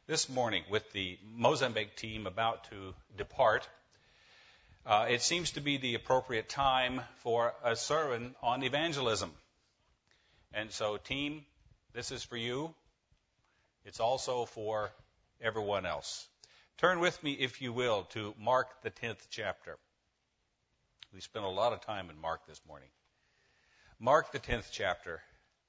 This morning, with the Mozambique team about to depart, it seems to be the appropriate time for a sermon on evangelism. And so, team, this is for you. It's also for everyone else. Turn with me, if you will, to Mark, the 10th chapter. We spent a lot of time in Mark this morning. Mark, the 10th chapter.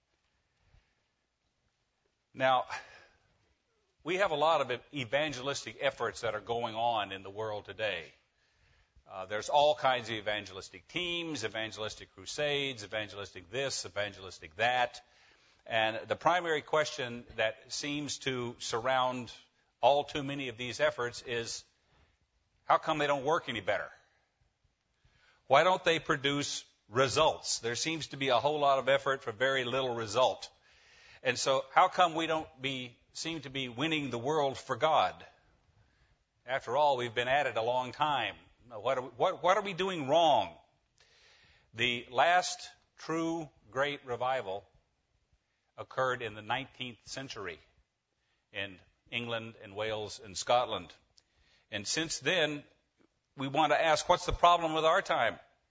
Now, we have a lot of evangelistic efforts that are going on in the world today. There's all kinds of evangelistic teams, evangelistic crusades, evangelistic this, evangelistic that. And the primary question that seems to surround all too many of these efforts is, how come they don't work any better? Why don't they produce results? There seems to be a whole lot of effort for very little result. And so how come we don't seem to be winning the world for God? After all, we've been at it a long time. What are we doing wrong? The last true great revival occurred in the 19th century in England and Wales and Scotland. And since then, we want to ask, what's the problem with our time?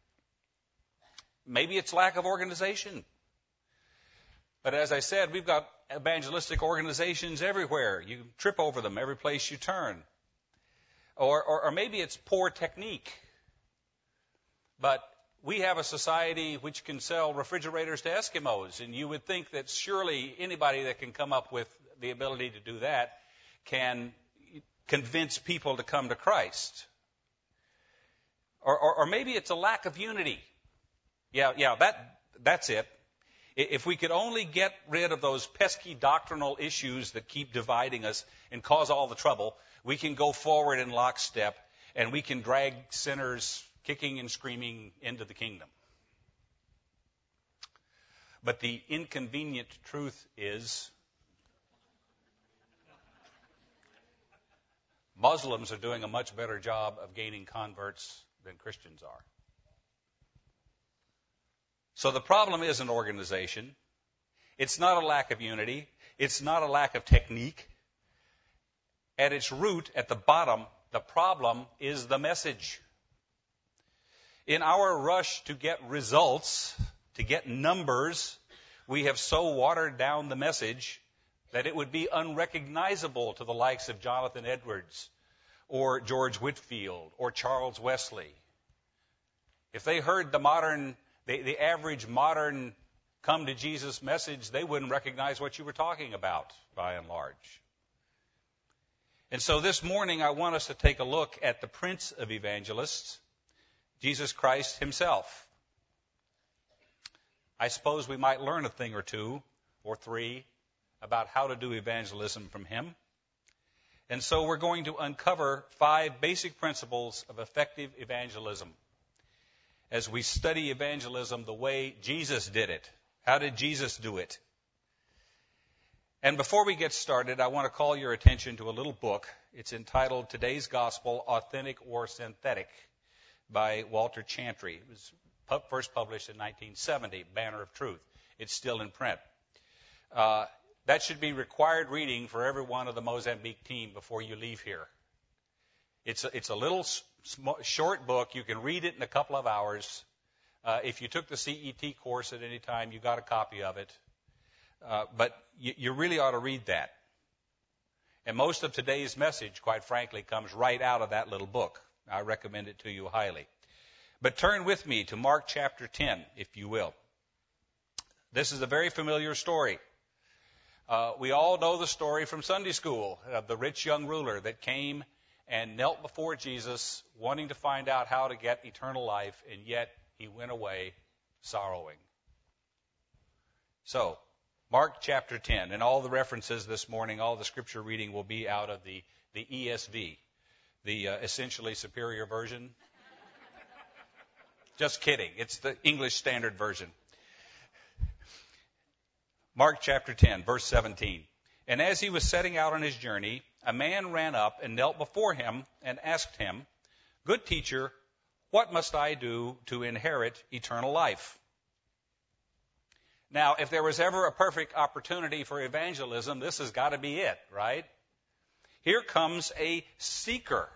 Maybe it's lack of organization. But as I said, we've got evangelistic organizations everywhere. You trip over them every place you turn. Or maybe it's poor technique. But we have a society which can sell refrigerators to Eskimos, and you would think that surely anybody that can come up with the ability to do that can convince people to come to Christ. Or maybe it's a lack of unity. That's it. If we could only get rid of those pesky doctrinal issues that keep dividing us and cause all the trouble, we can go forward in lockstep and we can drag sinners kicking and screaming into the kingdom. But the inconvenient truth is, Muslims are doing a much better job of gaining converts than Christians are. So the problem isn't organization. It's not a lack of unity. It's not a lack of technique. At its root, at the bottom, the problem is the message. In our rush to get results, to get numbers, we have so watered down the message that it would be unrecognizable to the likes of Jonathan Edwards or George Whitefield or Charles Wesley. If they heard the average modern come to Jesus message, they wouldn't recognize what you were talking about, by and large. And so this morning I want us to take a look at the Prince of Evangelists, Jesus Christ himself. I suppose we might learn a thing or two or three about how to do evangelism from him. And so we're going to uncover 5 basic principles of effective evangelism as we study evangelism the way Jesus did it. How did Jesus do it? And before we get started, I want to call your attention to a little book. It's entitled Today's Gospel, Authentic or Synthetic, by Walter Chantry. It was first published in 1970, Banner of Truth. It's still in print. That should be required reading for every one of the Mozambique team before you leave here. It's a little short book. You can read it in a couple of hours. If you took the CET course at any time, you got a copy of it. But you really ought to read that. And most of today's message, quite frankly, comes right out of that little book. I recommend it to you highly. But turn with me to Mark chapter 10, if you will. This is a very familiar story. We all know the story from Sunday school of the rich young ruler that came and knelt before Jesus, wanting to find out how to get eternal life, and yet he went away sorrowing. So, Mark chapter 10, and all the references this morning, all the scripture reading will be out of the ESV, the essentially superior version. Just kidding. It's the English Standard Version. Mark chapter 10, verse 17. And as he was setting out on his journey, a man ran up and knelt before him and asked him, "Good teacher, what must I do to inherit eternal life?" Now, if there was ever a perfect opportunity for evangelism, this has got to be it, right? Here comes a seeker.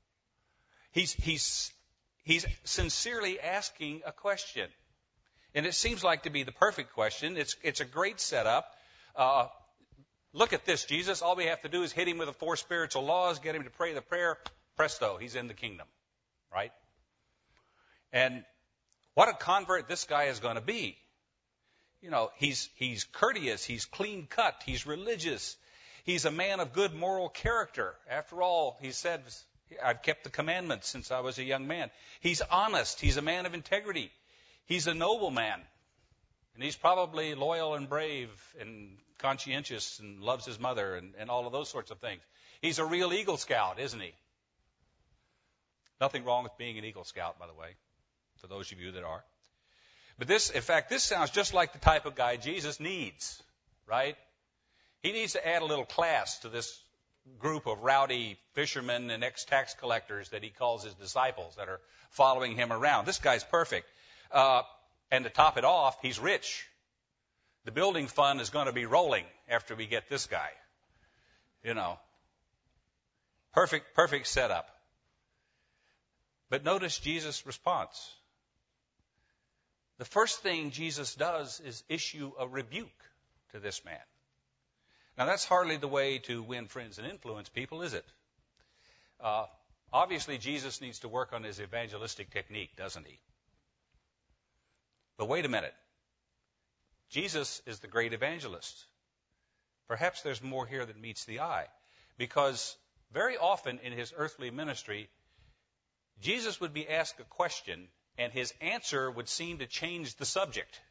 He's sincerely asking a question. And it seems like to be the perfect question. It's a great setup. Look at this, Jesus. All we have to do is hit him with the 4 spiritual laws, get him to pray the prayer. Presto, he's in the kingdom, right? And what a convert this guy is going to be. You know, he's courteous, he's clean cut, he's religious, he's a man of good moral character. After all, he said, I've kept the commandments since I was a young man. He's honest, he's a man of integrity, he's a noble man, and he's probably loyal and brave and conscientious and loves his mother and all of those sorts of things. He's a real Eagle Scout, isn't he? Nothing wrong with being an Eagle Scout, by the way, for those of you that are. But this sounds just like the type of guy Jesus needs, right? He needs to add a little class to this group of rowdy fishermen and ex-tax collectors that he calls his disciples that are following him around. This guy's perfect. And to top it off, he's rich. The building fund is going to be rolling after we get this guy. You know, perfect setup. But notice Jesus' response. The first thing Jesus does is issue a rebuke to this man. Now, that's hardly the way to win friends and influence people, is it? Obviously, Jesus needs to work on his evangelistic technique, doesn't he? But wait a minute. Jesus is the great evangelist. Perhaps there's more here than meets the eye. Because very often in his earthly ministry, Jesus would be asked a question, and his answer would seem to change the subject.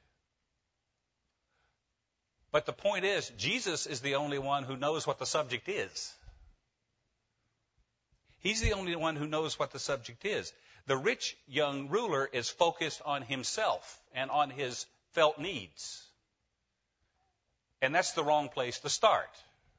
But the point is, Jesus is the only one who knows what the subject is. He's the only one who knows what the subject is. The rich young ruler is focused on himself and on his felt needs. And that's the wrong place to start.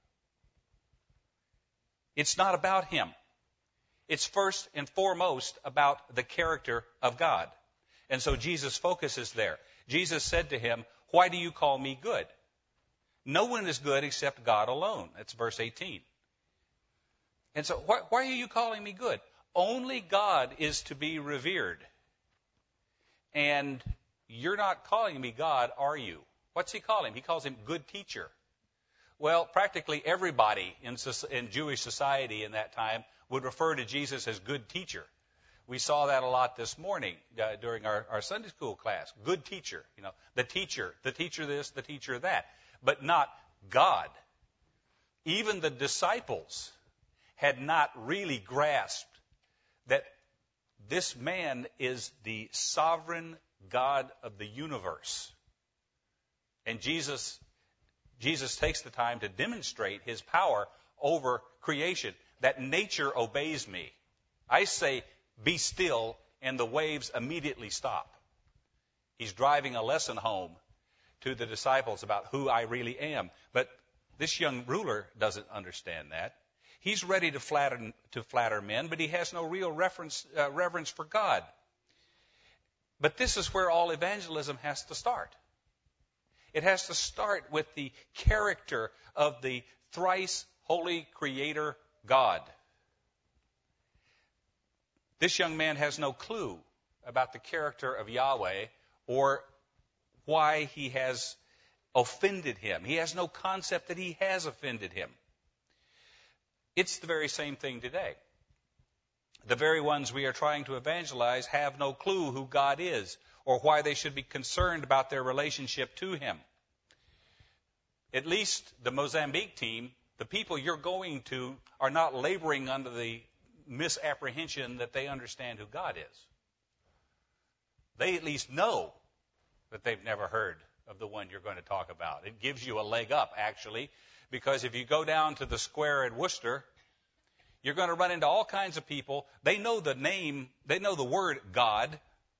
It's not about him. It's first and foremost about the character of God. And so Jesus focuses there. Jesus said to him, "Why do you call me good? No one is good except God alone." That's verse 18. And so why are you calling me good? Only God is to be revered. And you're not calling me God, are you? What's he call him? He calls him good teacher. Well, practically everybody in Jewish society in that time would refer to Jesus as good teacher. We saw that a lot this morning during our Sunday school class. Good teacher, the teacher this, the teacher that, but not God. Even the disciples had not really grasped that this man is the sovereign God of the universe. And Jesus takes the time to demonstrate his power over creation, that nature obeys me. I say, be still, and the waves immediately stop. He's driving a lesson home to the disciples about who I really am. But this young ruler doesn't understand that. He's ready to flatter men, but he has no real reverence for God. But this is where all evangelism has to start. It has to start with the character of the thrice holy creator God. This young man has no clue about the character of Yahweh or why he has offended him. He has no concept that he has offended him. It's the very same thing today. The very ones we are trying to evangelize have no clue who God is or why they should be concerned about their relationship to him. At least the Mozambique team, the people you're going to, are not laboring under the misapprehension that they understand who God is. They at least know that they've never heard of the one you're going to talk about. It gives you a leg up, actually, because if you go down to the square at Worcester, you're going to run into all kinds of people. They know the name, they know the word God.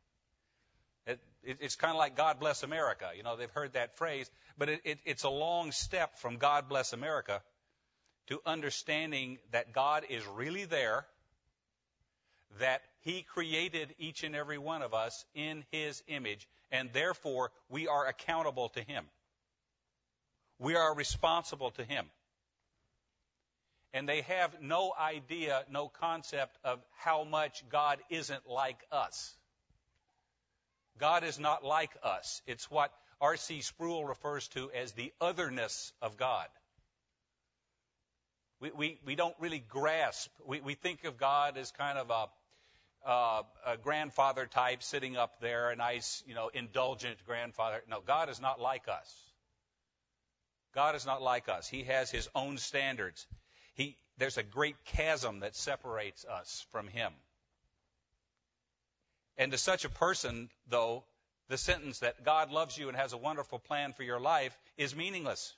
It's kind of like God bless America. They've heard that phrase, but it's a long step from God bless America to understanding that God is really there, that he created each and every one of us in his image, and therefore we are accountable to him. We are responsible to him. And they have no idea, no concept of how much God isn't like us. God is not like us. It's what R.C. Sproul refers to as the otherness of God. We don't really grasp. We think of God as kind of a grandfather type sitting up there, a nice, indulgent grandfather. No, God is not like us. God is not like us. He has his own standards. There's a great chasm that separates us from him. And to such a person, though, the sentence that God loves you and has a wonderful plan for your life is meaningless.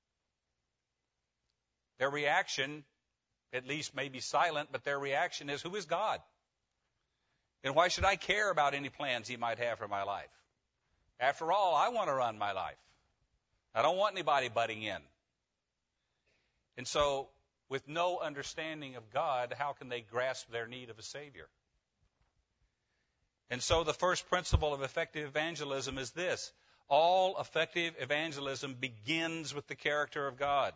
Their reaction, at least may be silent, but their reaction is, who is God? And why should I care about any plans he might have for my life? After all, I want to run my life. I don't want anybody butting in. And so, with no understanding of God, how can they grasp their need of a Savior? And so the first principle of effective evangelism is this: all effective evangelism begins with the character of God.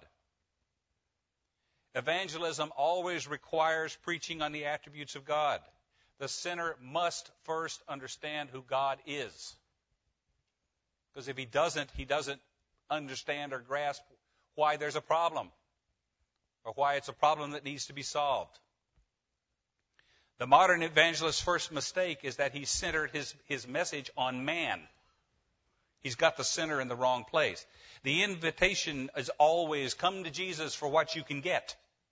Evangelism always requires preaching on the attributes of God. The sinner must first understand who God is. Because if he doesn't understand or grasp why there's a problem, or why it's a problem that needs to be solved. The modern evangelist's first mistake is that he centered his message on man. He's got the center in the wrong place. The invitation is always, come to Jesus for what you can get.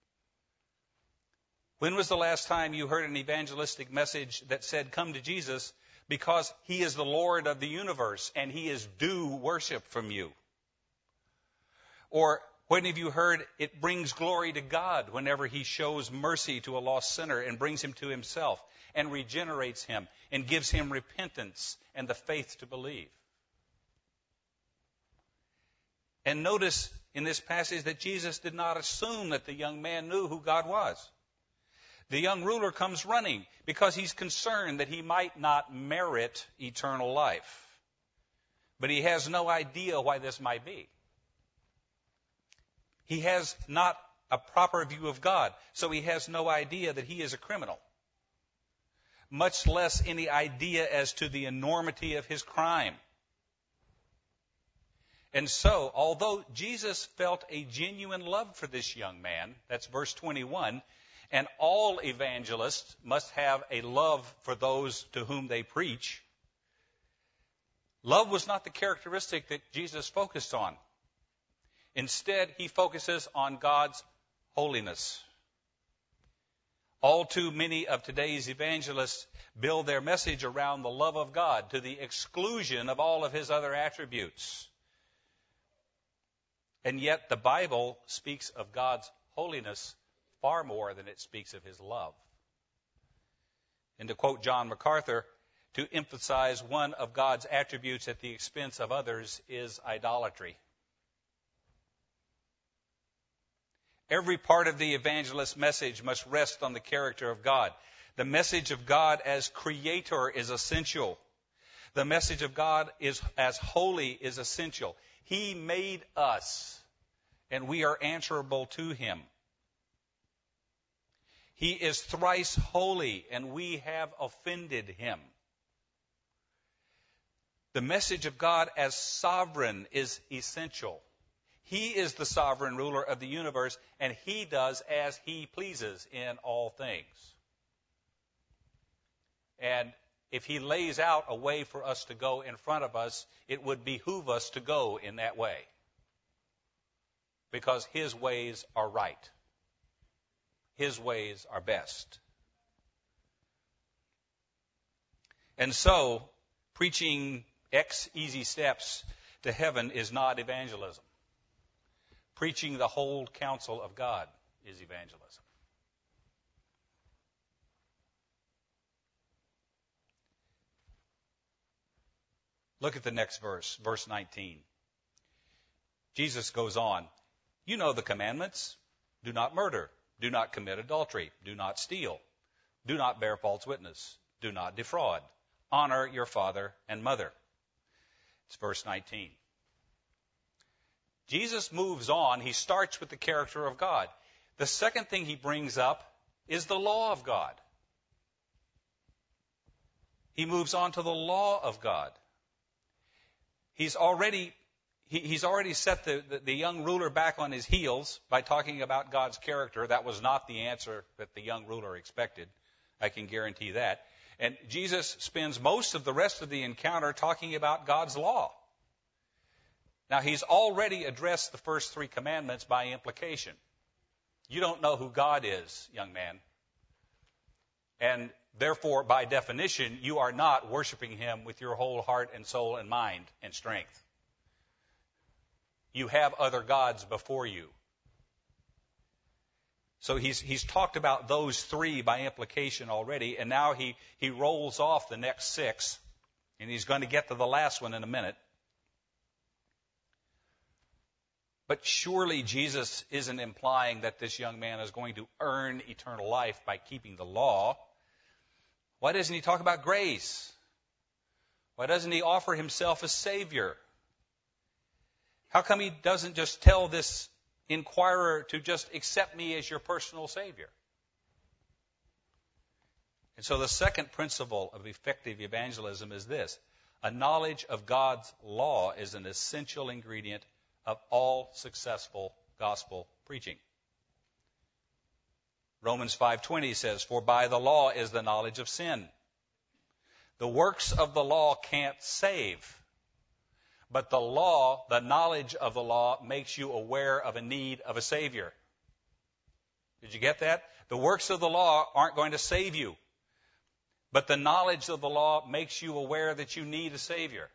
When was the last time you heard an evangelistic message that said, come to Jesus because he is the Lord of the universe and he is due worship from you? Or when have you heard it brings glory to God whenever he shows mercy to a lost sinner and brings him to himself and regenerates him and gives him repentance and the faith to believe? And notice in this passage that Jesus did not assume that the young man knew who God was. The young ruler comes running because he's concerned that he might not merit eternal life. But he has no idea why this might be. He has not a proper view of God, so he has no idea that he is a criminal, much less any idea as to the enormity of his crime. And so, although Jesus felt a genuine love for this young man, that's verse 21, and all evangelists must have a love for those to whom they preach, love was not the characteristic that Jesus focused on. Instead, he focuses on God's holiness. All too many of today's evangelists build their message around the love of God to the exclusion of all of his other attributes. And yet the Bible speaks of God's holiness far more than it speaks of his love. And to quote John MacArthur, to emphasize one of God's attributes at the expense of others is idolatry. Every part of the evangelist's message must rest on the character of God. The message of God as creator is essential. The message of God as holy is essential. He made us, and we are answerable to him. He is thrice holy, and we have offended him. The message of God as sovereign is essential. He is the sovereign ruler of the universe, and he does as he pleases in all things. And if he lays out a way for us to go in front of us, it would behoove us to go in that way, because his ways are right. His ways are best. And so, preaching X easy steps to heaven is not evangelism. Preaching the whole counsel of God is evangelism. Look at the next verse, verse 19. Jesus goes on, you know the commandments. Do not murder. Do not commit adultery. Do not steal. Do not bear false witness. Do not defraud. Honor your father and mother. It's verse 19. Jesus moves on. He starts with the character of God. The second thing he brings up is the law of God. He moves on to the law of God. He's already set the young ruler back on his heels by talking about God's character. That was not the answer that the young ruler expected. I can guarantee that. And Jesus spends most of the rest of the encounter talking about God's law. Now, he's already addressed the first 3 commandments by implication. You don't know who God is, young man. And therefore, by definition, you are not worshiping him with your whole heart and soul and mind and strength. You have other gods before you. So he's talked about those 3 by implication already, and now he rolls off the next 6, and he's going to get to the last one in a minute. But surely Jesus isn't implying that this young man is going to earn eternal life by keeping the law. Why doesn't he talk about grace? Why doesn't he offer himself as Savior? How come he doesn't just tell this inquirer to just accept me as your personal Savior? And so the second principle of effective evangelism is this: a knowledge of God's law is an essential ingredient of all successful gospel preaching. Romans 5:20 says, "For by the law is the knowledge of sin." The works of the law can't save, but the law, the knowledge of the law, makes you aware of a need of a Savior. Did you get that? The works of the law aren't going to save you, but the knowledge of the law makes you aware that you need a Savior.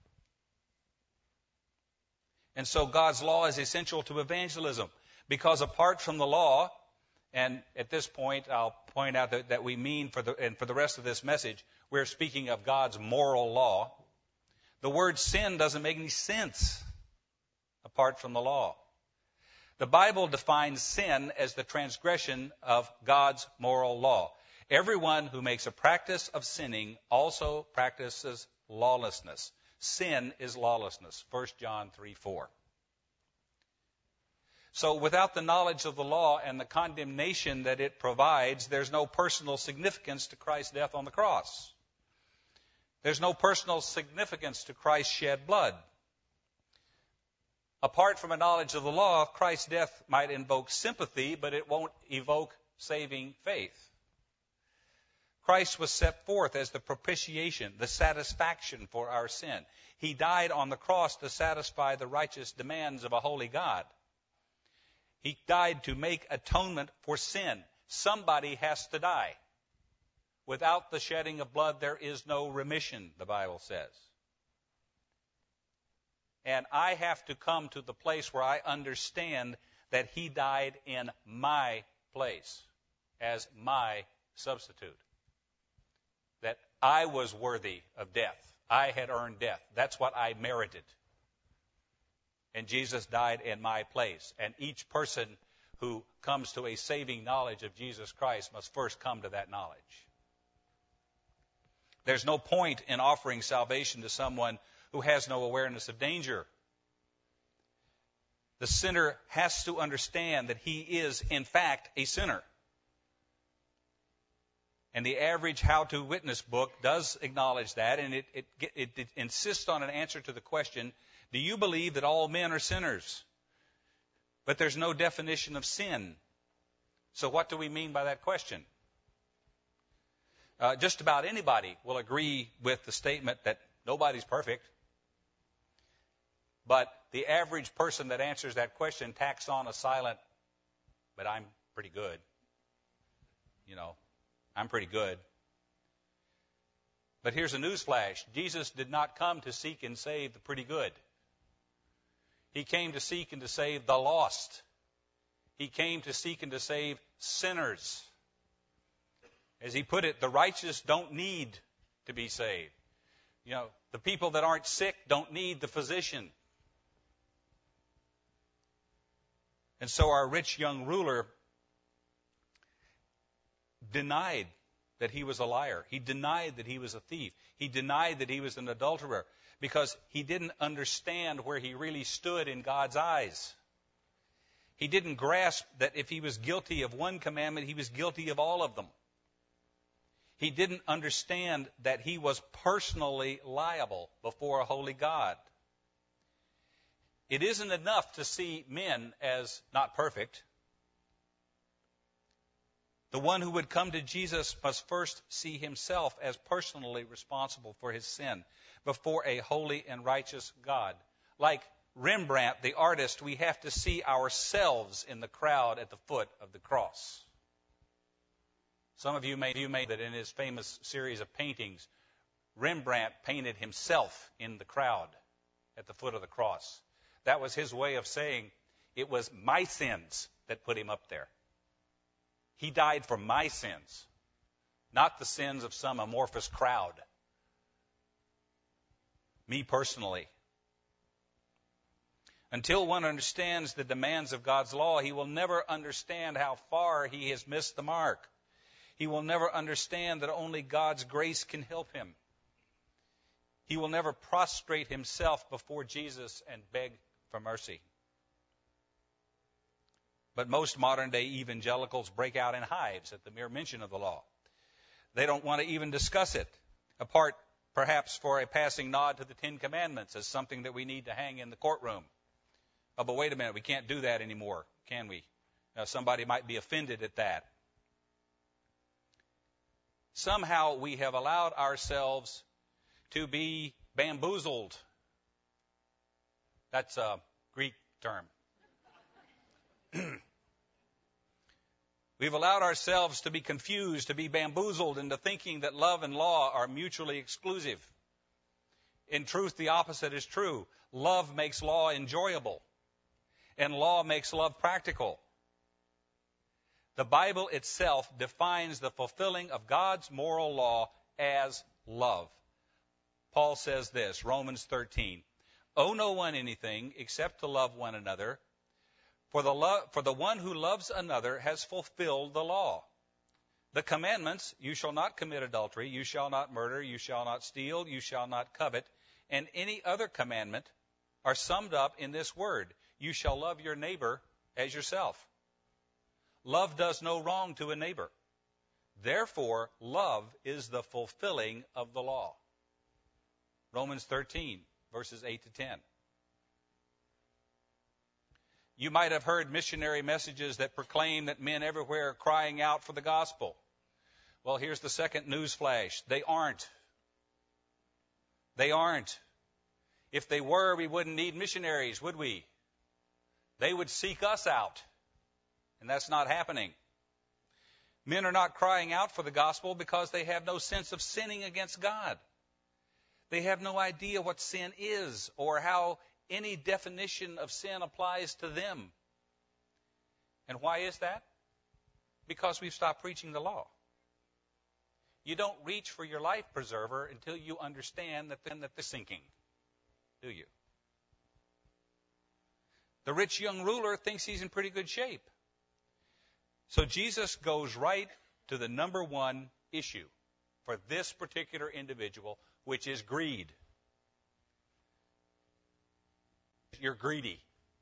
And so God's law is essential to evangelism, because apart from the law, and at this point I'll point out that we mean for the rest of this message, we're speaking of God's moral law. The word sin doesn't make any sense apart from the law. The Bible defines sin as the transgression of God's moral law. Everyone who makes a practice of sinning also practices lawlessness. Sin is lawlessness. 1 John 3:4. So without the knowledge of the law and the condemnation that it provides, there's no personal significance to Christ's death on the cross. There's no personal significance to Christ's shed blood. Apart from a knowledge of the law, Christ's death might invoke sympathy, but it won't evoke saving faith. Christ was set forth as the propitiation, the satisfaction for our sin. He died on the cross to satisfy the righteous demands of a holy God. He died to make atonement for sin. Somebody has to die. Without the shedding of blood, there is no remission, the Bible says. And I have to come to the place where I understand that he died in my place as my substitute. That I was worthy of death. I had earned death. That's what I merited. And Jesus died in my place. And each person who comes to a saving knowledge of Jesus Christ must first come to that knowledge. There's no point in offering salvation to someone who has no awareness of danger. The sinner has to understand that he is, in fact, a sinner. And the average how-to witness book does acknowledge that, and it insists on an answer to the question, do you believe that all men are sinners? But there's no definition of sin. So what do we mean by that question? Just about anybody will agree with the statement that nobody's perfect. But the average person that answers that question tacks on a silent, but I'm pretty good. I'm pretty good. But here's a newsflash. Jesus did not come to seek and save the pretty good. He came to seek and to save the lost. He came to seek and to save sinners. As he put it, the righteous don't need to be saved. The people that aren't sick don't need the physician. And so our rich young ruler denied that he was a liar. He denied that he was a thief. He denied that he was an adulterer because he didn't understand where he really stood in God's eyes. He didn't grasp that if he was guilty of one commandment, he was guilty of all of them. He didn't understand that he was personally liable before a holy God. It isn't enough to see men as not perfect. The one who would come to Jesus must first see himself as personally responsible for his sin before a holy and righteous God. Like Rembrandt, the artist, we have to see ourselves in the crowd at the foot of the cross. Some of you may know that in his famous series of paintings, Rembrandt painted himself in the crowd at the foot of the cross. That was his way of saying it was my sins that put him up there. He died for my sins, not the sins of some amorphous crowd. Me personally. Until one understands the demands of God's law, he will never understand how far he has missed the mark. He will never understand that only God's grace can help him. He will never prostrate himself before Jesus and beg for mercy. But most modern-day evangelicals break out in hives at the mere mention of the law. They don't want to even discuss it, apart perhaps for a passing nod to the Ten Commandments as something that we need to hang in the courtroom. Oh, but wait a minute, we can't do that anymore, can we? Somebody might be offended at that. Somehow we have allowed ourselves to be bamboozled. That's a Greek term. We've allowed ourselves to be confused, to be bamboozled into thinking that love and law are mutually exclusive. In truth, the opposite is true. Love makes law enjoyable, and law makes love practical. The Bible itself defines the fulfilling of God's moral law as love. Paul says this, Romans 13, "Owe no one anything except to love one another. For the one who loves another has fulfilled the law. The commandments, you shall not commit adultery, you shall not murder, you shall not steal, you shall not covet, and any other commandment are summed up in this word, you shall love your neighbor as yourself. Love does no wrong to a neighbor. Therefore, love is the fulfilling of the law." Romans 13, verses 8 to 10. You might have heard missionary messages that proclaim that men everywhere are crying out for the gospel. Well, here's the second news flash. They aren't. They aren't. If they were, we wouldn't need missionaries, would we? They would seek us out. And that's not happening. Men are not crying out for the gospel because they have no sense of sinning against God. They have no idea what sin is or how any definition of sin applies to them. And why is that? Because we've stopped preaching the law. You don't reach for your life preserver until you understand that they're sinking, do you? The rich young ruler thinks he's in pretty good shape. So Jesus goes right to the number one issue for this particular individual, which is greed. You're greedy.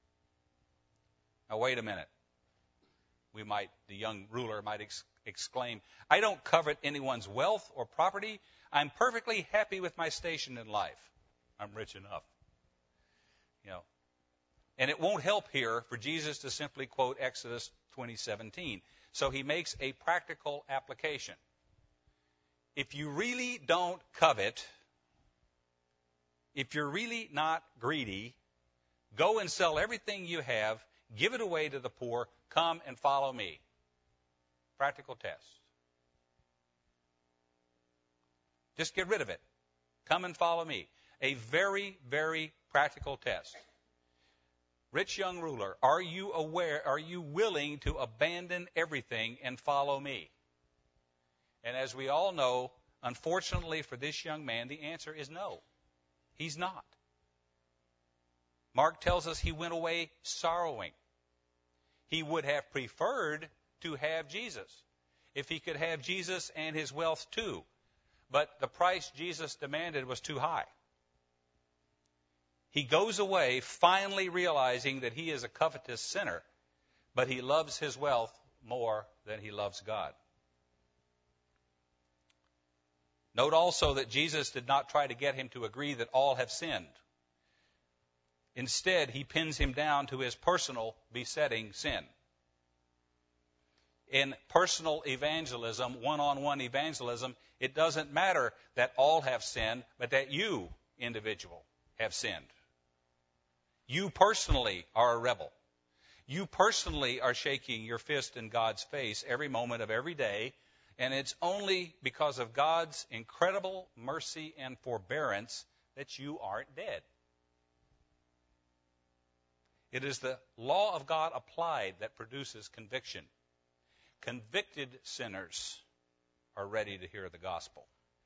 Now, wait a minute. The young ruler might exclaim, I don't covet anyone's wealth or property. I'm perfectly happy with my station in life. I'm rich enough. And it won't help here for Jesus to simply quote Exodus 20:17. So he makes a practical application. If you really don't covet, if you're really not greedy, go and sell everything you have, give it away to the poor, come and follow me. Practical test. Just get rid of it. Come and follow me. A very, very practical test. Rich young ruler, are you willing to abandon everything and follow me? And as we all know, unfortunately for this young man, the answer is no. He's not. Mark tells us he went away sorrowing. He would have preferred to have Jesus, if he could have Jesus and his wealth too. But the price Jesus demanded was too high. He goes away finally realizing that he is a covetous sinner, but he loves his wealth more than he loves God. Note also that Jesus did not try to get him to agree that all have sinned. Instead, he pins him down to his personal besetting sin. In personal evangelism, one-on-one evangelism, it doesn't matter that all have sinned, but that you, individual, have sinned. You personally are a rebel. You personally are shaking your fist in God's face every moment of every day, and it's only because of God's incredible mercy and forbearance that you aren't dead. It is the law of God applied that produces conviction. Convicted sinners are ready to hear the gospel.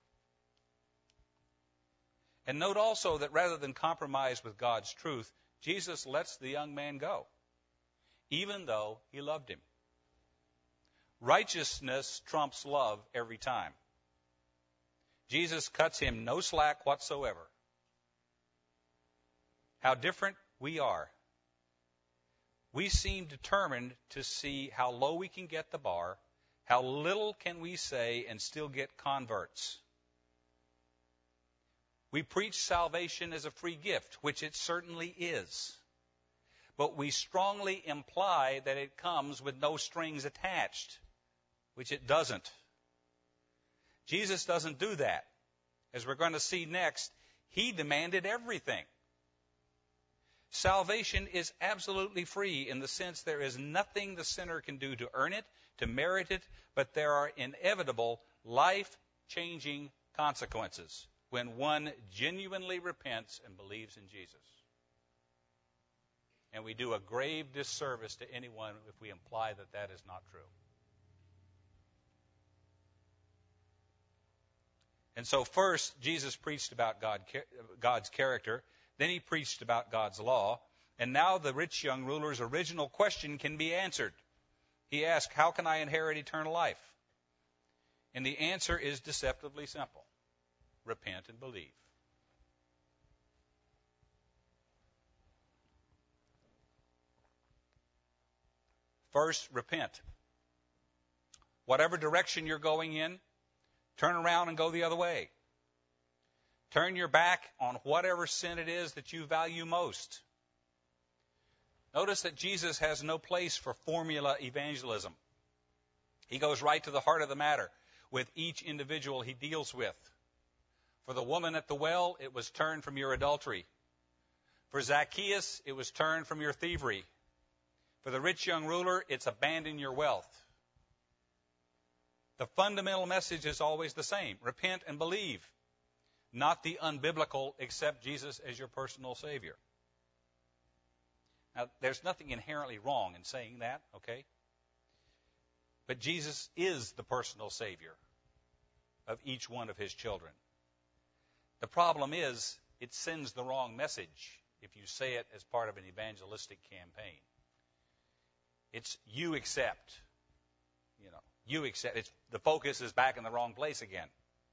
And note also that rather than compromise with God's truth, Jesus lets the young man go, even though he loved him. Righteousness trumps love every time. Jesus cuts him no slack whatsoever. How different we are. We seem determined to see how low we can get the bar, how little can we say and still get converts. We preach salvation as a free gift, which it certainly is. But we strongly imply that it comes with no strings attached, which it doesn't. Jesus doesn't do that. As we're going to see next, he demanded everything. Salvation is absolutely free in the sense there is nothing the sinner can do to earn it, to merit it, but there are inevitable, life-changing consequences when one genuinely repents and believes in Jesus. And we do a grave disservice to anyone if we imply that that is not true. And so first, Jesus preached about God's character. Then he preached about God's law. And now the rich young ruler's original question can be answered. He asked, how can I inherit eternal life? And the answer is deceptively simple. Repent and believe. First, repent. Whatever direction you're going in, turn around and go the other way. Turn your back on whatever sin it is that you value most. Notice that Jesus has no place for formula evangelism. He goes right to the heart of the matter with each individual he deals with. For the woman at the well, it was turn from your adultery. For Zacchaeus, it was turn from your thievery. For the rich young ruler, it's abandon your wealth. The fundamental message is always the same. Repent and believe. Not the unbiblical, accept Jesus as your personal Savior. Now, there's nothing inherently wrong in saying that, okay? But Jesus is the personal Savior of each one of his children. The problem is, it sends the wrong message if you say it as part of an evangelistic campaign. It's you accept. You accept. The focus is back in the wrong place again.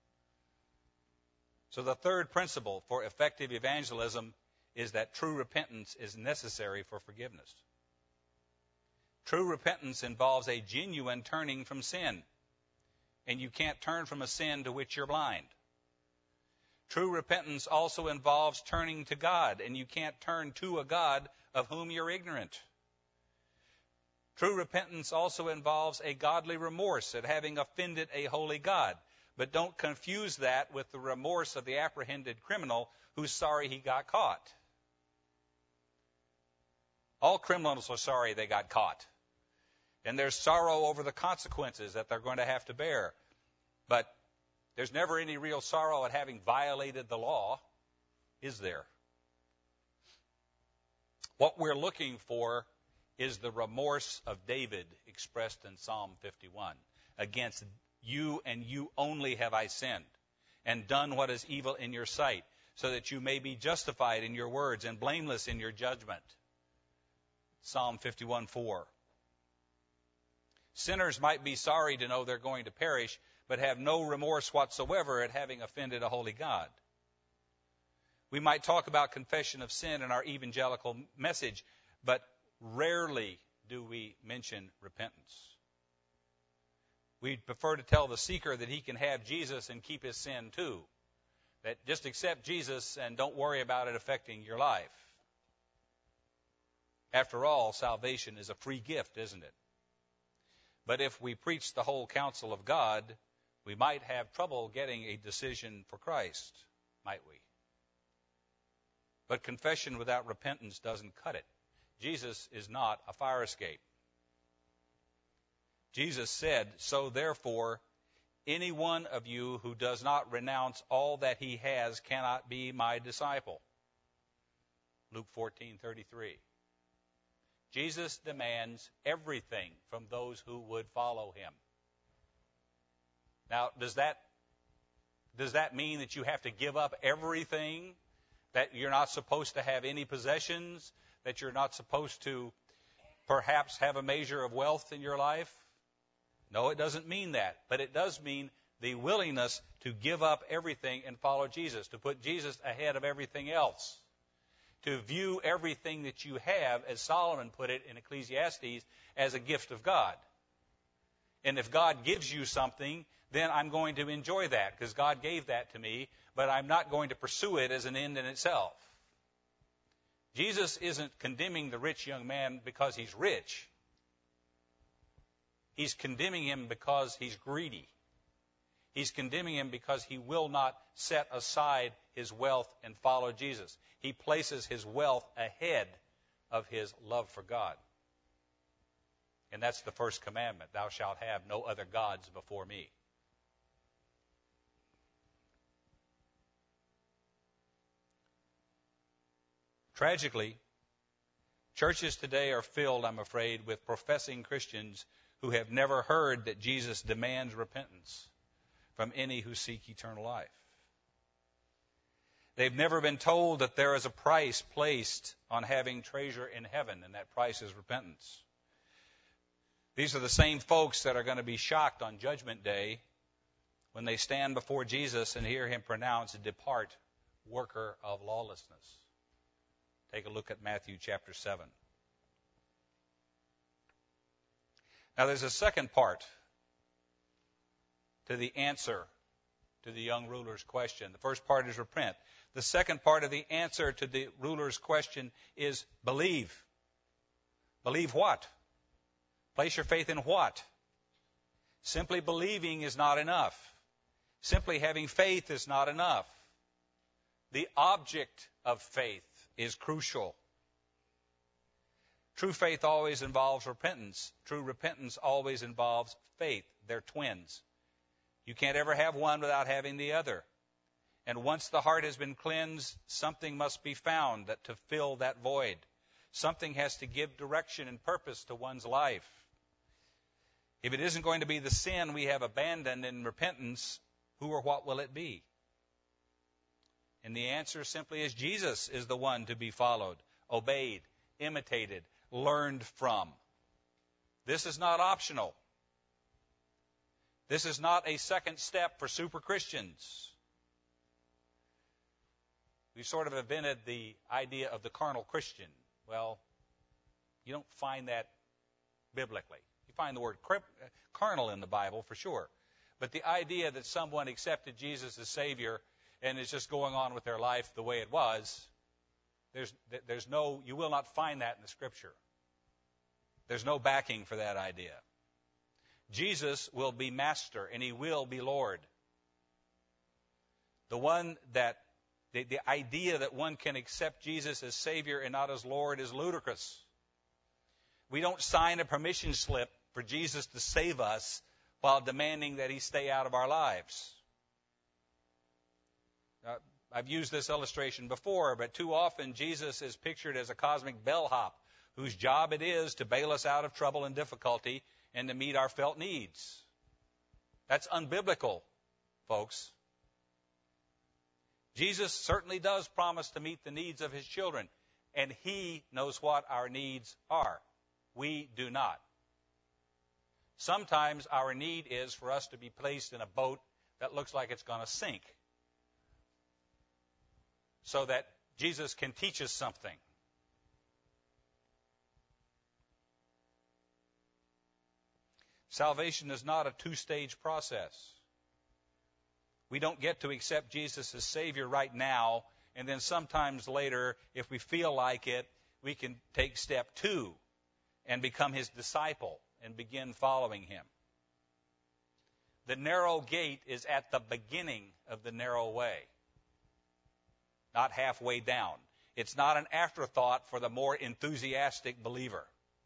So the third principle for effective evangelism is that true repentance is necessary for forgiveness. True repentance involves a genuine turning from sin. And you can't turn from a sin to which you're blind. True repentance also involves turning to God, and you can't turn to a God of whom you're ignorant. True repentance also involves a godly remorse at having offended a holy God. But don't confuse that with the remorse of the apprehended criminal who's sorry he got caught. All criminals are sorry they got caught. And there's sorrow over the consequences that they're going to have to bear. But there's never any real sorrow at having violated the law, is there? What we're looking for is the remorse of David expressed in Psalm 51. Against you and you only have I sinned, and done what is evil in your sight, so that you may be justified in your words and blameless in your judgment. Psalm 51:4. Sinners might be sorry to know they're going to perish, but have no remorse whatsoever at having offended a holy God. We might talk about confession of sin in our evangelical message, but rarely do we mention repentance. We'd prefer to tell the seeker that he can have Jesus and keep his sin too. That just accept Jesus and don't worry about it affecting your life. After all, salvation is a free gift, isn't it? But if we preach the whole counsel of God, we might have trouble getting a decision for Christ, might we? But confession without repentance doesn't cut it. Jesus is not a fire escape. Jesus said, "So therefore, any one of you who does not renounce all that he has cannot be my disciple." Luke 14:33. Jesus demands everything from those who would follow him. Now, does that mean that you have to give up everything? That you're not supposed to have any possessions? That you're not supposed to perhaps have a measure of wealth in your life? No, it doesn't mean that. But it does mean the willingness to give up everything and follow Jesus, to put Jesus ahead of everything else, to view everything that you have, as Solomon put it in Ecclesiastes, as a gift of God. And if God gives you something, then I'm going to enjoy that because God gave that to me, but I'm not going to pursue it as an end in itself. Jesus isn't condemning the rich young man because he's rich. He's condemning him because he's greedy. He's condemning him because he will not set aside his wealth and follow Jesus. He places his wealth ahead of his love for God. And that's the first commandment. Thou shalt have no other gods before me. Tragically, churches today are filled, I'm afraid, with professing Christians who have never heard that Jesus demands repentance from any who seek eternal life. They've never been told that there is a price placed on having treasure in heaven, and that price is repentance. These are the same folks that are going to be shocked on Judgment Day when they stand before Jesus and hear him pronounce, "Depart, worker of lawlessness." Take a look at Matthew chapter 7. Now there's a second part to the answer to the young ruler's question. The first part is repent. The second part of the answer to the ruler's question is believe. Believe what? Place your faith in what? Simply believing is not enough. Simply having faith is not enough. The object of faith is crucial. True faith always involves repentance. True repentance always involves faith. They're twins. You can't ever have one without having the other. And once the heart has been cleansed, something must be found to fill that void. Something has to give direction and purpose to one's life. If it isn't going to be the sin we have abandoned in repentance, who or what will it be? And the answer simply is Jesus is the one to be followed, obeyed, imitated, learned from. This is not optional. This is not a second step for super Christians. We've sort of invented the idea of the carnal Christian. Well, you don't find that biblically. You find the word carnal in the Bible for sure. But the idea that someone accepted Jesus as Savior and is just going on with their life the way it was, you will not find that in the Scripture. There's no backing for that idea. Jesus will be Master and he will be Lord. The idea that one can accept Jesus as Savior and not as Lord is ludicrous. We don't sign a permission slip for Jesus to save us while demanding that he stay out of our lives. I've used this illustration before, but too often Jesus is pictured as a cosmic bellhop whose job it is to bail us out of trouble and difficulty and to meet our felt needs. That's unbiblical, folks. Jesus certainly does promise to meet the needs of his children, and he knows what our needs are. We do not. Sometimes our need is for us to be placed in a boat that looks like it's going to sink so that Jesus can teach us something. Salvation is not a two-stage process. We don't get to accept Jesus as Savior right now, and then sometimes later, if we feel like it, we can take step 2 and become His disciple and begin following Him. The narrow gate is at the beginning of the narrow way, not halfway down. It's not an afterthought for the more enthusiastic believer.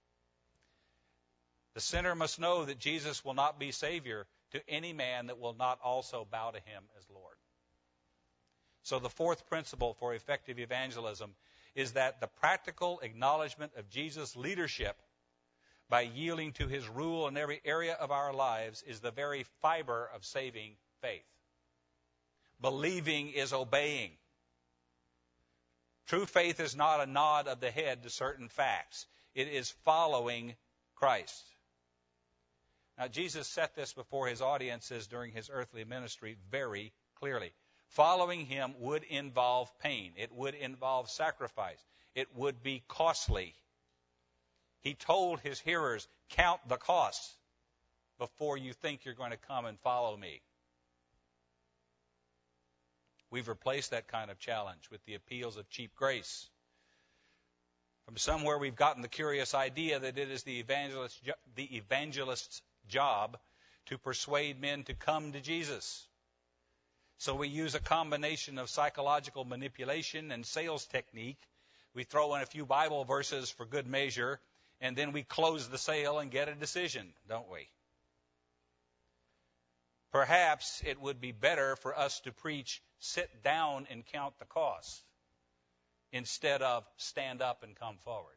The sinner must know that Jesus will not be Savior to any man that will not also bow to Him as Lord. So the fourth principle for effective evangelism is that the practical acknowledgement of Jesus' leadership by yielding to His rule in every area of our lives is the very fiber of saving faith. Believing is obeying. True faith is not a nod of the head to certain facts. It is following Christ. Now, Jesus set this before His audiences during His earthly ministry very clearly. Following Him would involve pain. It would involve sacrifice. It would be costly. He told His hearers, count the costs before you think you're going to come and follow me. We've replaced that kind of challenge with the appeals of cheap grace. From somewhere we've gotten the curious idea that it is the evangelist's job to persuade men to come to Jesus. So we use a combination of psychological manipulation and sales technique. We throw in a few Bible verses for good measure, and then we close the sale and get a decision, don't we? Perhaps it would be better for us to preach, sit down and count the costs, instead of stand up and come forward.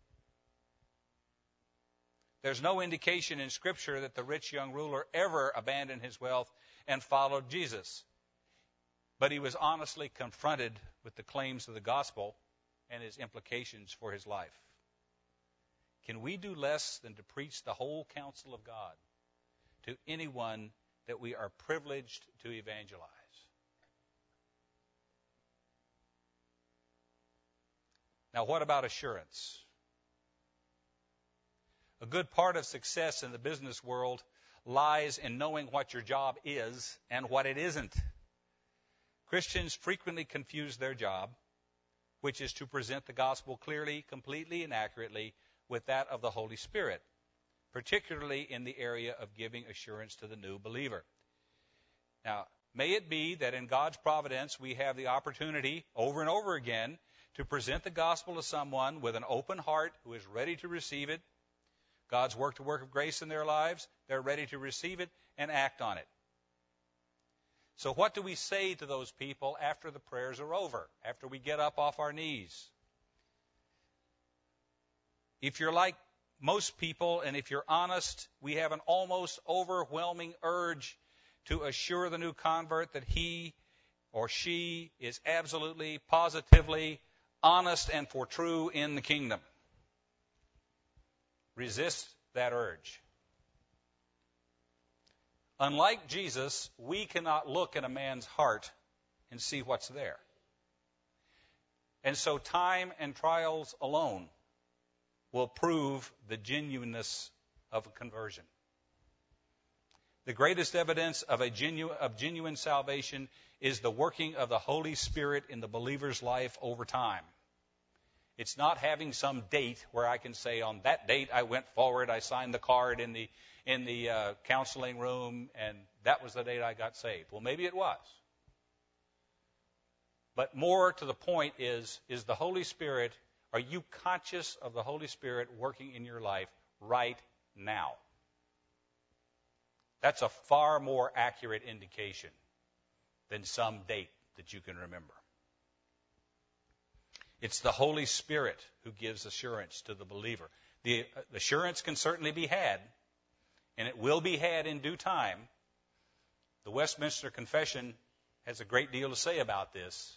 There's no indication in Scripture that the rich young ruler ever abandoned his wealth and followed Jesus. But he was honestly confronted with the claims of the gospel and its implications for his life. Can we do less than to preach the whole counsel of God to anyone that we are privileged to evangelize? Now, what about assurance? A good part of success in the business world lies in knowing what your job is and what it isn't. Christians frequently confuse their job, which is to present the gospel clearly, completely, and accurately, with that of the Holy Spirit, particularly in the area of giving assurance to the new believer. Now, may it be that in God's providence we have the opportunity over and over again to present the gospel to someone with an open heart who is ready to receive it. God's worked a work of grace in their lives. They're ready to receive it and act on it. So what do we say to those people after the prayers are over, after we get up off our knees? If you're like most people, and if you're honest, we have an almost overwhelming urge to assure the new convert that he or she is absolutely, positively honest and for true in the kingdom. Resist that urge. Unlike Jesus, we cannot look at a man's heart and see what's there. And so time and trials alone will prove the genuineness of a conversion. The greatest evidence of genuine salvation is the working of the Holy Spirit in the believer's life over time. It's not having some date where I can say, on that date I went forward, I signed the card in the counseling room, and that was the date I got saved. Well, maybe it was. But more to the point is the Holy Spirit, are you conscious of the Holy Spirit working in your life right now? That's a far more accurate indication than some date that you can remember. It's the Holy Spirit who gives assurance to the believer. The assurance can certainly be had, and it will be had in due time. The Westminster Confession has a great deal to say about this.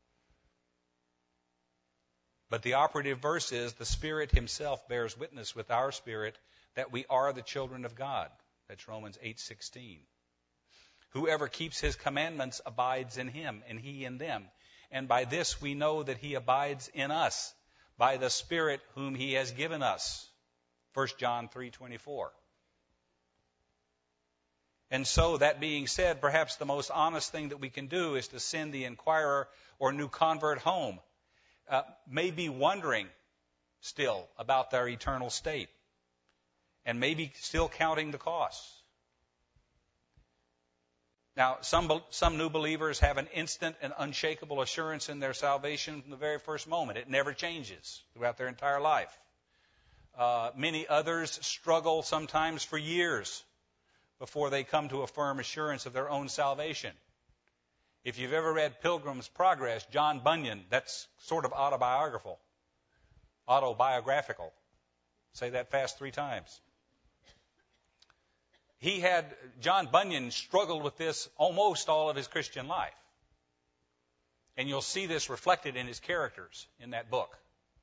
But the operative verse is, the Spirit Himself bears witness with our spirit that we are the children of God. That's Romans 8:16. Whoever keeps His commandments abides in Him, and He in them. And by this we know that He abides in us, by the Spirit whom He has given us. 1 John 3:24. And so, that being said, perhaps the most honest thing that we can do is to send the inquirer or new convert home, maybe wondering still about their eternal state, and maybe still counting the costs. Now, some new believers have an instant and unshakable assurance in their salvation from the very first moment. It never changes throughout their entire life. Many others struggle sometimes for years before they come to a firm assurance of their own salvation. If you've ever read Pilgrim's Progress, John Bunyan, that's sort of autobiographical. Say that fast 3 times. John Bunyan struggled with this almost all of his Christian life. And you'll see this reflected in his characters in that book.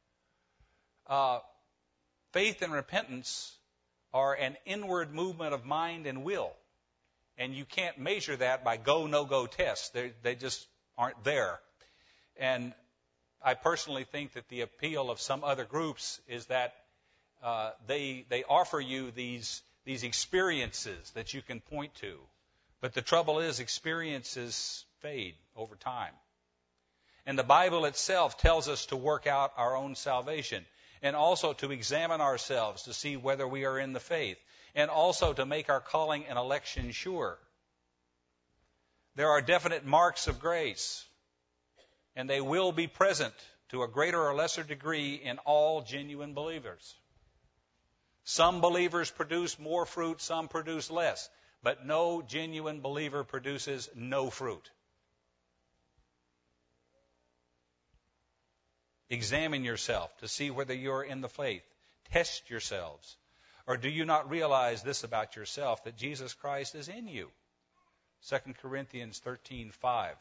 Faith and repentance are an inward movement of mind and will. And you can't measure that by go, no-go tests. They just aren't there. And I personally think that the appeal of some other groups is that they offer you these experiences that you can point to. But the trouble is, experiences fade over time. And the Bible itself tells us to work out our own salvation, and also to examine ourselves to see whether we are in the faith, and also to make our calling and election sure. There are definite marks of grace, and they will be present to a greater or lesser degree in all genuine believers. Some believers produce more fruit, some produce less, but no genuine believer produces no fruit. Examine yourself to see whether you're in the faith. Test yourselves. Or do you not realize this about yourself, that Jesus Christ is in you? 2 Corinthians 13:5.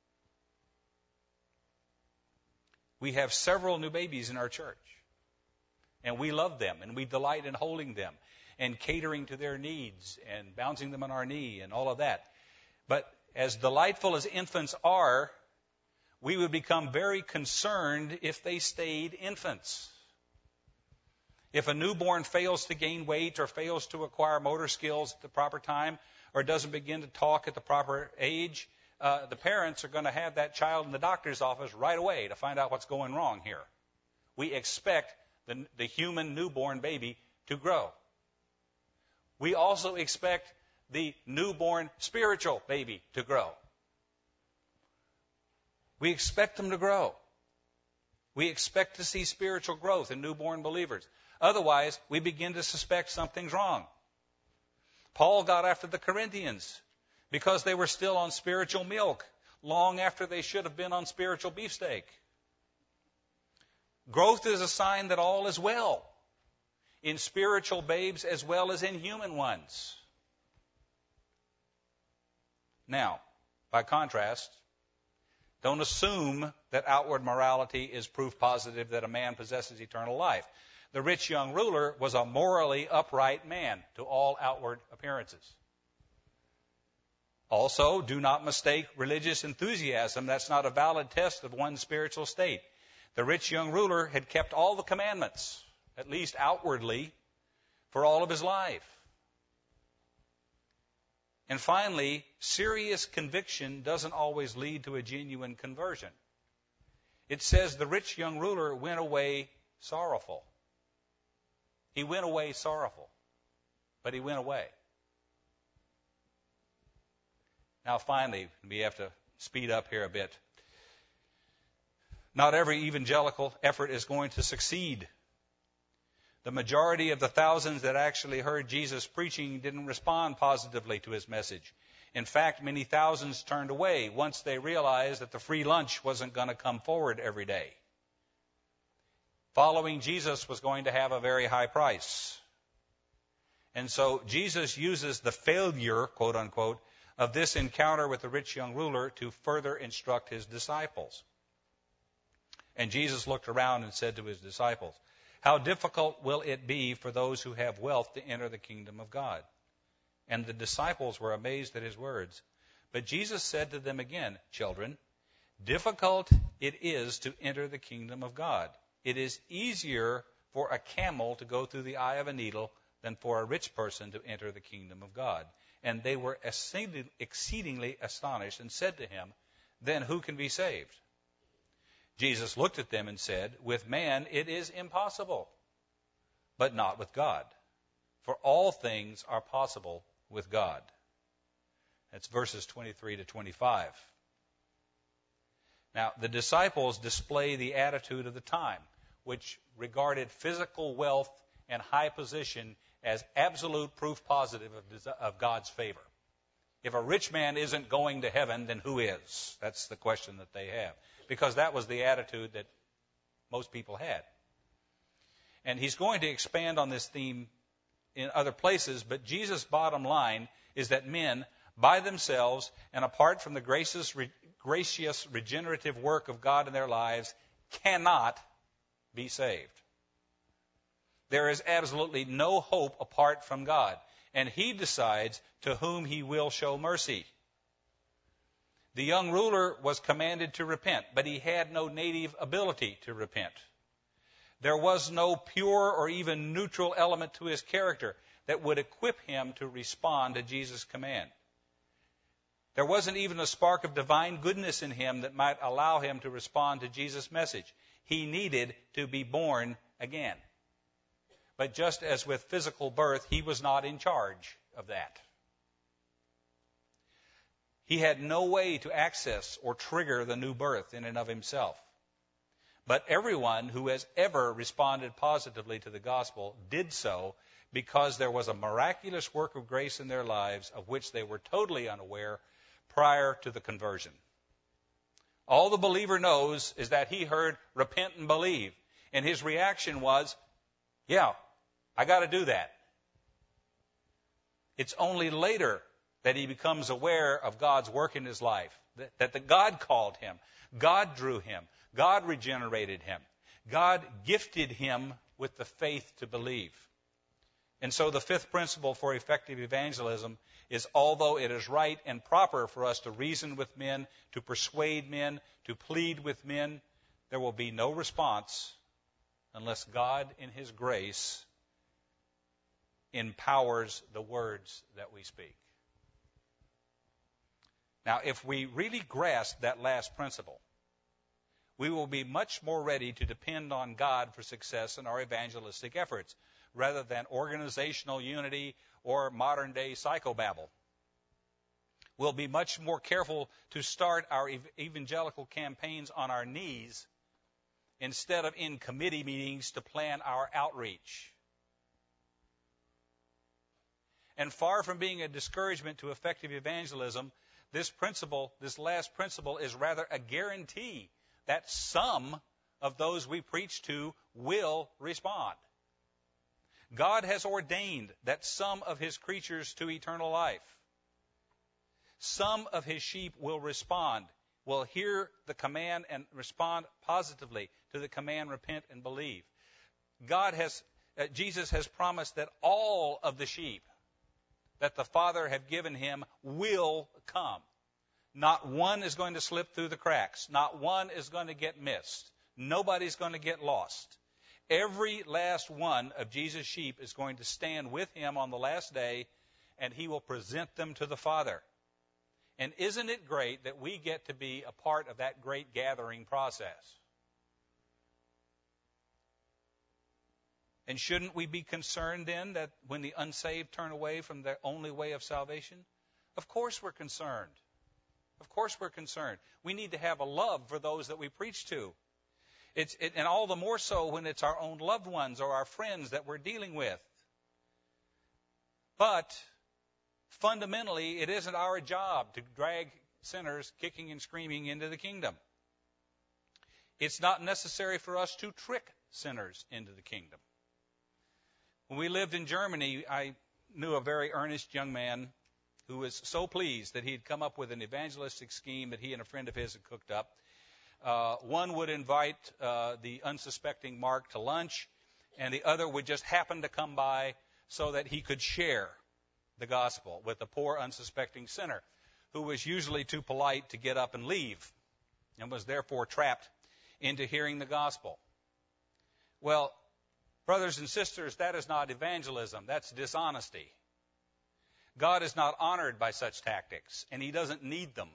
We have several new babies in our church. And we love them, and we delight in holding them, and catering to their needs, and bouncing them on our knee, and all of that. But as delightful as infants are, we would become very concerned if they stayed infants. If a newborn fails to gain weight, or fails to acquire motor skills at the proper time, or doesn't begin to talk at the proper age, the parents are going to have that child in the doctor's office right away to find out what's going wrong here. We expect the human newborn baby to grow. We also expect the newborn spiritual baby to grow. We expect them to grow. We expect to see spiritual growth in newborn believers. Otherwise, we begin to suspect something's wrong. Paul got after the Corinthians because they were still on spiritual milk long after they should have been on spiritual beefsteak. Growth is a sign that all is well in spiritual babes as well as in human ones. Now, by contrast, don't assume that outward morality is proof positive that a man possesses eternal life. The rich young ruler was a morally upright man to all outward appearances. Also, do not mistake religious enthusiasm. That's not a valid test of one's spiritual state. The rich young ruler had kept all the commandments, at least outwardly, for all of his life. And finally, serious conviction doesn't always lead to a genuine conversion. It says the rich young ruler went away sorrowful. He went away sorrowful, but he went away. Now finally, we have to speed up here a bit. Not every evangelical effort is going to succeed. The majority of the thousands that actually heard Jesus preaching didn't respond positively to his message. In fact, many thousands turned away once they realized that the free lunch wasn't going to come forward every day. Following Jesus was going to have a very high price. And so Jesus uses the failure, quote unquote, of this encounter with the rich young ruler to further instruct his disciples. And Jesus looked around and said to his disciples, "How difficult will it be for those who have wealth to enter the kingdom of God?" And the disciples were amazed at his words. But Jesus said to them again, "Children, difficult it is to enter the kingdom of God. It is easier for a camel to go through the eye of a needle than for a rich person to enter the kingdom of God." And they were exceedingly astonished and said to him, "Then who can be saved?" Jesus looked at them and said, "With man it is impossible, but not with God. For all things are possible with God." That's verses 23 to 25. Now, the disciples display the attitude of the time, which regarded physical wealth and high position as absolute proof positive of God's favor. If a rich man isn't going to heaven, then who is? That's the question that they have, because that was the attitude that most people had. And he's going to expand on this theme in other places, but Jesus' bottom line is that men, by themselves and apart from the gracious regenerative work of God in their lives, cannot be saved. There is absolutely no hope apart from God, and he decides to whom he will show mercy. The young ruler was commanded to repent, but he had no native ability to repent. There was no pure or even neutral element to his character that would equip him to respond to Jesus' command. There wasn't even a spark of divine goodness in him that might allow him to respond to Jesus' message. He needed to be born again. But just as with physical birth, he was not in charge of that. He had no way to access or trigger the new birth in and of himself. But everyone who has ever responded positively to the gospel did so because there was a miraculous work of grace in their lives of which they were totally unaware prior to the conversion. All the believer knows is that he heard, "Repent and believe." And his reaction was, "Yeah, I got to do that." It's only later that he becomes aware of God's work in his life, that God called him, God drew him, God regenerated him, God gifted him with the faith to believe. And so the fifth principle for effective evangelism is, although it is right and proper for us to reason with men, to persuade men, to plead with men, there will be no response unless God in his grace empowers the words that we speak. Now, if we really grasp that last principle, we will be much more ready to depend on God for success in our evangelistic efforts, rather than organizational unity or modern-day psychobabble. We'll be much more careful to start our evangelical campaigns on our knees instead of in committee meetings to plan our outreach. And far from being a discouragement to effective evangelism, this last principle, is rather a guarantee that some of those we preach to will respond. God has ordained that some of his creatures to eternal life, some of his sheep will respond, will hear the command and respond positively to the command, repent and believe. Jesus has promised that all of the sheep that the Father have given him will come. Not one is going to slip through the cracks. Not one is going to get missed. Nobody's going to get lost. Every last one of Jesus' sheep is going to stand with him on the last day, and he will present them to the Father. And isn't it great that we get to be a part of that great gathering process? And shouldn't we be concerned then that when the unsaved turn away from the only way of salvation? Of course we're concerned. Of course we're concerned. We need to have a love for those that we preach to. And all the more so when it's our own loved ones or our friends that we're dealing with. But fundamentally, it isn't our job to drag sinners kicking and screaming into the kingdom. It's not necessary for us to trick sinners into the kingdom. When we lived in Germany, I knew a very earnest young man who was so pleased that he had come up with an evangelistic scheme that he and a friend of his had cooked up. One would invite the unsuspecting Mark to lunch, and the other would just happen to come by so that he could share the gospel with the poor unsuspecting sinner, who was usually too polite to get up and leave and was therefore trapped into hearing the gospel. Well, brothers and sisters, that is not evangelism. That's dishonesty. God is not honored by such tactics, and He doesn't need them.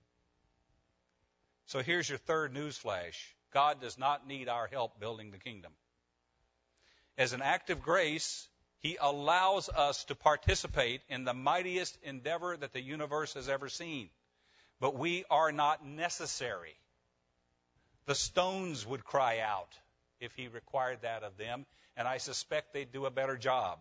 So here's your third newsflash. God does not need our help building the kingdom. As an act of grace, He allows us to participate in the mightiest endeavor that the universe has ever seen. But we are not necessary. The stones would cry out if He required that of them, and I suspect they'd do a better job.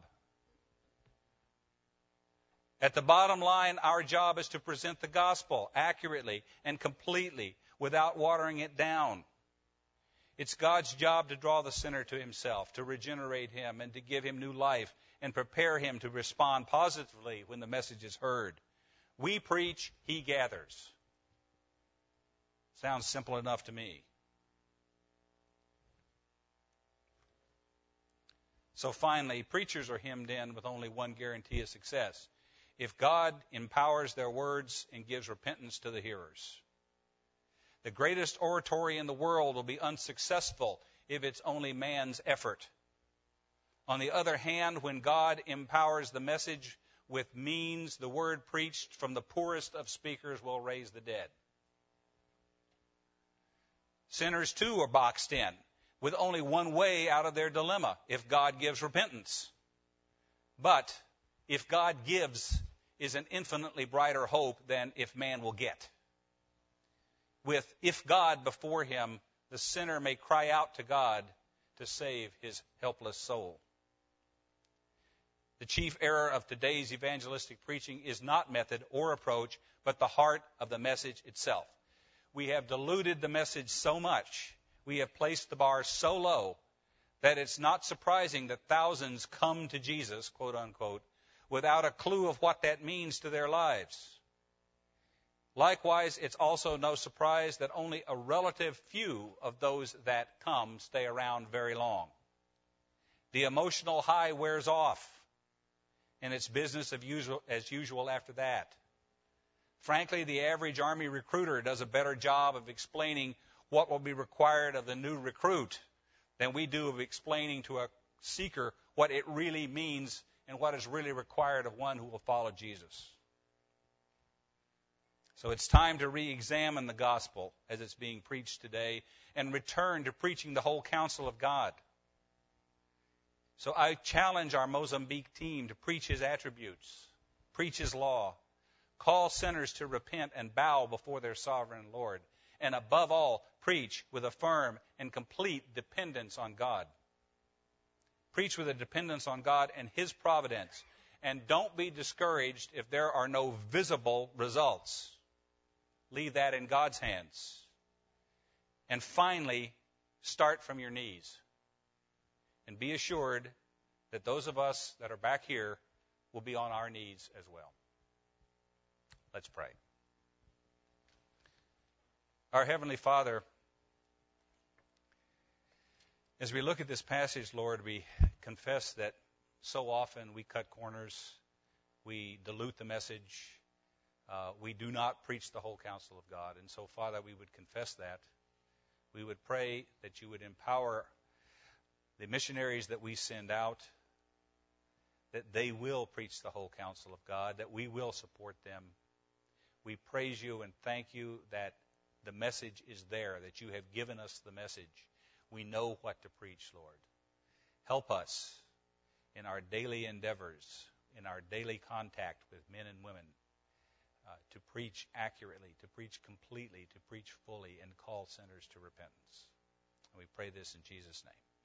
At the bottom line, our job is to present the gospel accurately and completely without watering it down. It's God's job to draw the sinner to Himself, to regenerate him, and to give him new life, and prepare him to respond positively when the message is heard. We preach, He gathers. Sounds simple enough to me. So finally, preachers are hemmed in with only one guarantee of success: if God empowers their words and gives repentance to the hearers. The greatest oratory in the world will be unsuccessful if it's only man's effort. On the other hand, when God empowers the message with means, the word preached from the poorest of speakers will raise the dead. Sinners, too, are boxed in with only one way out of their dilemma: if God gives repentance. But if God gives is an infinitely brighter hope than if man will get. With if God before him, the sinner may cry out to God to save his helpless soul. The chief error of today's evangelistic preaching is not method or approach, but the heart of the message itself. We have diluted the message so much, we have placed the bar so low, that it's not surprising that thousands come to Jesus, quote unquote, without a clue of what that means to their lives. Likewise, it's also no surprise that only a relative few of those that come stay around very long. The emotional high wears off, and it's business as usual after that. Frankly, the average Army recruiter does a better job of explaining what will be required of the new recruit than we do of explaining to a seeker what it really means and what is really required of one who will follow Jesus. So it's time to re-examine the gospel as it's being preached today and return to preaching the whole counsel of God. So I challenge our Mozambique team to preach His attributes, preach His law, call sinners to repent and bow before their sovereign Lord, and above all, preach with a firm and complete dependence on God. Preach with a dependence on God and His providence, and don't be discouraged if there are no visible results. Leave that in God's hands. And finally, start from your knees. And be assured that those of us that are back here will be on our knees as well. Let's pray. Our Heavenly Father, as we look at this passage, Lord, we confess that so often we cut corners, we dilute the message, we do not preach the whole counsel of God. And so, Father, we would confess that. We would pray that You would empower the missionaries that we send out, that they will preach the whole counsel of God, that we will support them. We praise You and thank You that the message is there, that You have given us the message. We know what to preach, Lord. Help us in our daily endeavors, in our daily contact with men and women, to preach accurately, to preach completely, to preach fully, and call sinners to repentance. And we pray this in Jesus' name.